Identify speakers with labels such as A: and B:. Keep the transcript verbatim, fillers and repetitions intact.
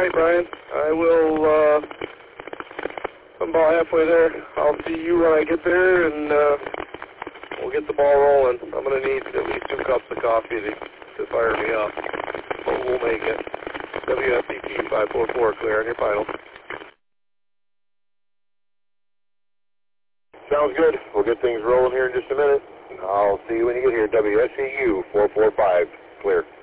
A: right, Brian. I will, uh, I'm about halfway there. I'll see you when I get there, and uh, we'll get the ball rolling. I'm going to need at least two cups of coffee to, to fire me up, but we'll make it. W S C T five four four, clear on your final.
B: Sounds good. We'll get things rolling here in just a minute. I'll see you when you get here. W S C U four four five, clear.